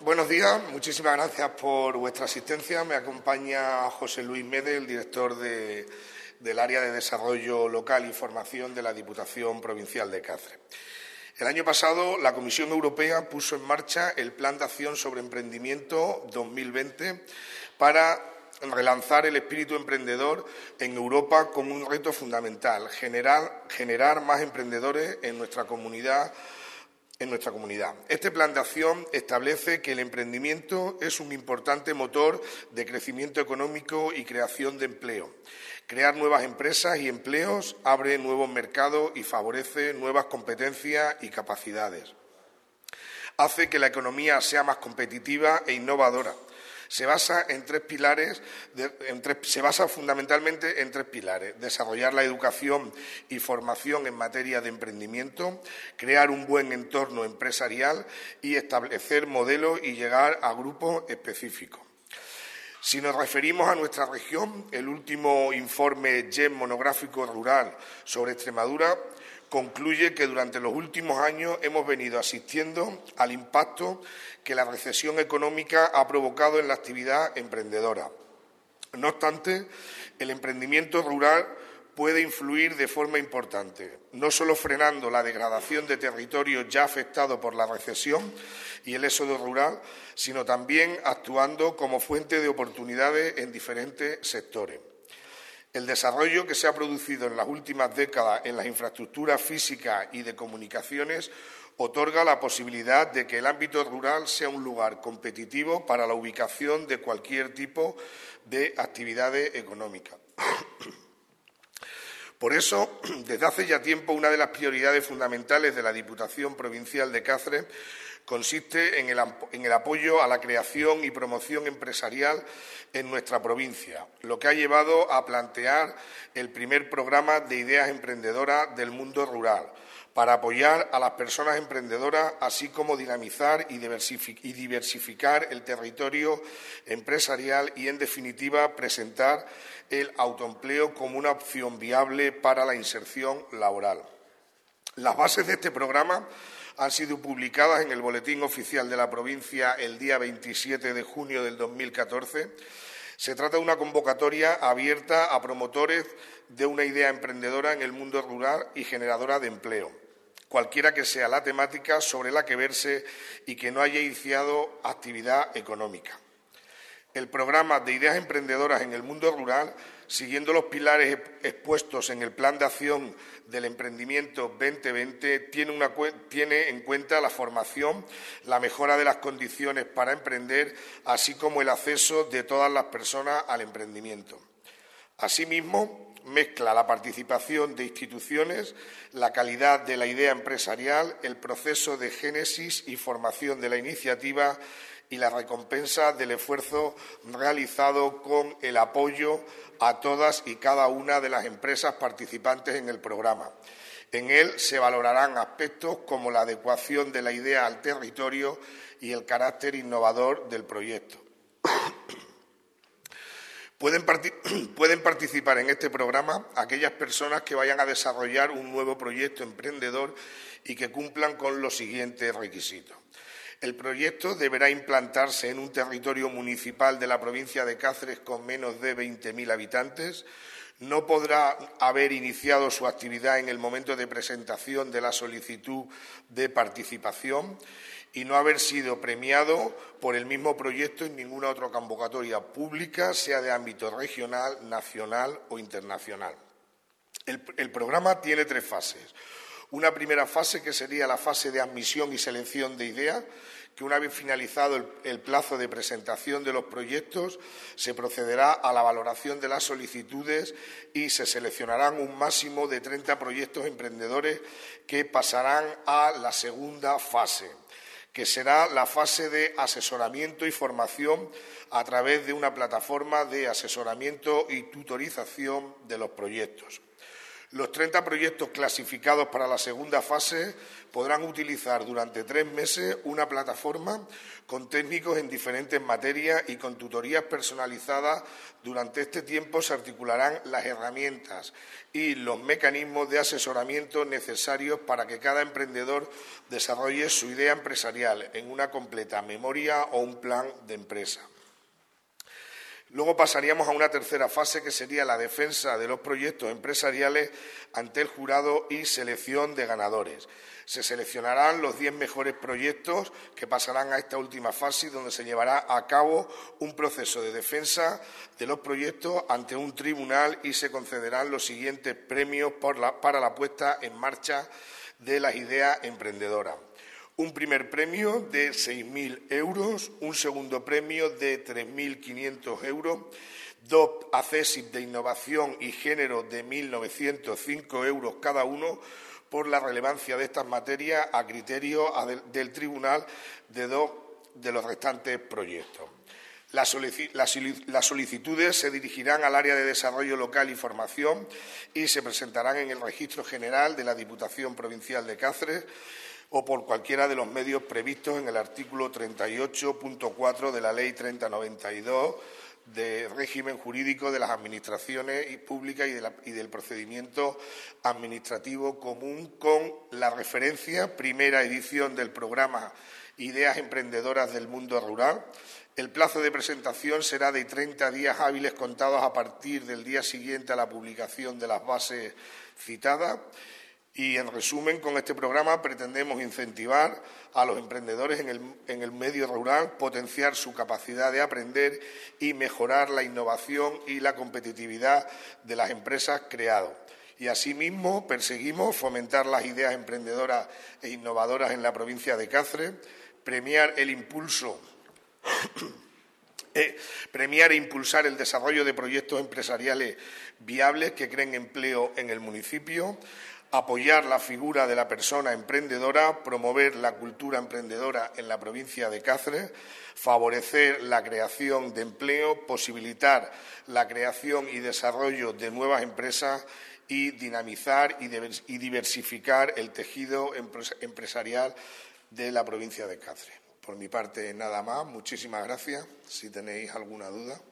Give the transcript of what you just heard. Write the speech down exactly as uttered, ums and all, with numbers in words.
Buenos días, muchísimas gracias por vuestra asistencia. Me acompaña José Luis Mede, el director de, del Área de Desarrollo Local y Formación de la Diputación Provincial de Cáceres. El año pasado, la Comisión Europea puso en marcha el Plan de Acción sobre Emprendimiento dos mil veinte para relanzar el espíritu emprendedor en Europa como un reto fundamental, generar, generar más emprendedores en nuestra comunidad en nuestra comunidad. Este plan de acción establece que el emprendimiento es un importante motor de crecimiento económico y creación de empleo. Crear nuevas empresas y empleos abre nuevos mercados y favorece nuevas competencias y capacidades. Hace que la economía sea más competitiva e innovadora. Se basa en tres pilares, de, en tres, se basa fundamentalmente en tres pilares: desarrollar la educación y formación en materia de emprendimiento, crear un buen entorno empresarial y establecer modelos y llegar a grupos específicos. Si nos referimos a nuestra región, el último informe G E M monográfico rural sobre Extremadura concluye que durante los últimos años hemos venido asistiendo al impacto que la recesión económica ha provocado en la actividad emprendedora. No obstante, el emprendimiento rural puede influir de forma importante, no solo frenando la degradación de territorios ya afectados por la recesión y el éxodo rural, sino también actuando como fuente de oportunidades en diferentes sectores. El desarrollo que se ha producido en las últimas décadas en las infraestructuras físicas y de comunicaciones otorga la posibilidad de que el ámbito rural sea un lugar competitivo para la ubicación de cualquier tipo de actividades económicas. Por eso, desde hace ya tiempo, una de las prioridades fundamentales de la Diputación Provincial de Cáceres consiste en el, en el apoyo a la creación y promoción empresarial en nuestra provincia, lo que ha llevado a plantear el primer programa de ideas emprendedoras del mundo rural, para apoyar a las personas emprendedoras, así como dinamizar y diversificar el territorio empresarial y, en definitiva, presentar el autoempleo como una opción viable para la inserción laboral. Las bases de este programa han sido publicadas en el Boletín Oficial de la Provincia el día veintisiete de junio del dos mil catorce. Se trata de una convocatoria abierta a promotores de una idea emprendedora en el mundo rural y generadora de empleo, cualquiera que sea la temática sobre la que verse y que no haya iniciado actividad económica. El programa de ideas emprendedoras en el mundo rural, siguiendo los pilares expuestos en el Plan de Acción del Emprendimiento veinte veinte, tiene, una, tiene en cuenta la formación, la mejora de las condiciones para emprender, así como el acceso de todas las personas al emprendimiento. Asimismo, mezcla la participación de instituciones, la calidad de la idea empresarial, el proceso de génesis y formación de la iniciativa y la recompensa del esfuerzo realizado con el apoyo a todas y cada una de las empresas participantes en el programa. En él se valorarán aspectos como la adecuación de la idea al territorio y el carácter innovador del proyecto. Pueden, part- pueden participar en este programa aquellas personas que vayan a desarrollar un nuevo proyecto emprendedor y que cumplan con los siguientes requisitos. El proyecto deberá implantarse en un territorio municipal de la provincia de Cáceres con menos de veinte mil habitantes. No podrá haber iniciado su actividad en el momento de presentación de la solicitud de participación y no haber sido premiado por el mismo proyecto en ninguna otra convocatoria pública, sea de ámbito regional, nacional o internacional. El, el programa tiene tres fases. Una primera fase, que sería la fase de admisión y selección de ideas, que una vez finalizado el, el plazo de presentación de los proyectos, se procederá a la valoración de las solicitudes y se seleccionarán un máximo de treinta proyectos emprendedores que pasarán a la segunda fase, que será la fase de asesoramiento y formación a través de una plataforma de asesoramiento y tutorización de los proyectos. Los treinta proyectos clasificados para la segunda fase podrán utilizar durante tres meses una plataforma con técnicos en diferentes materias y con tutorías personalizadas. Durante este tiempo se articularán las herramientas y los mecanismos de asesoramiento necesarios para que cada emprendedor desarrolle su idea empresarial en una completa memoria o un plan de empresa. Luego pasaríamos a una tercera fase, que sería la defensa de los proyectos empresariales ante el jurado y selección de ganadores. Se seleccionarán los diez mejores proyectos que pasarán a esta última fase, donde se llevará a cabo un proceso de defensa de los proyectos ante un tribunal y se concederán los siguientes premios por la, para la puesta en marcha de las ideas emprendedoras. Un primer premio de seis mil euros, un segundo premio de tres mil quinientos euros, dos ACESIP de innovación y género de mil novecientos cinco euros cada uno por la relevancia de estas materias a criterio del tribunal de dos de los restantes proyectos. Las solicitudes se dirigirán al área de desarrollo local y formación y se presentarán en el registro general de la Diputación Provincial de Cáceres o por cualquiera de los medios previstos en el artículo treinta y ocho punto cuatro de la Ley treinta barra noventa y dos de régimen jurídico de las administraciones públicas y, de la, y del procedimiento administrativo común, con la referencia primera edición del programa Ideas Emprendedoras del Mundo Rural. El plazo de presentación será de treinta días hábiles contados a partir del día siguiente a la publicación de las bases citadas. Y, en resumen, con este programa pretendemos incentivar a los emprendedores en el, en el medio rural, potenciar su capacidad de aprender y mejorar la innovación y la competitividad de las empresas creadas. Y, asimismo, perseguimos fomentar las ideas emprendedoras e innovadoras en la provincia de Cáceres, premiar el impulso Eh, premiar e impulsar el desarrollo de proyectos empresariales viables que creen empleo en el municipio, apoyar la figura de la persona emprendedora, promover la cultura emprendedora en la provincia de Cáceres, favorecer la creación de empleo, posibilitar la creación y desarrollo de nuevas empresas y dinamizar y diversificar el tejido empresarial de la provincia de Cáceres. Por mi parte, nada más. Muchísimas gracias. Si tenéis alguna duda.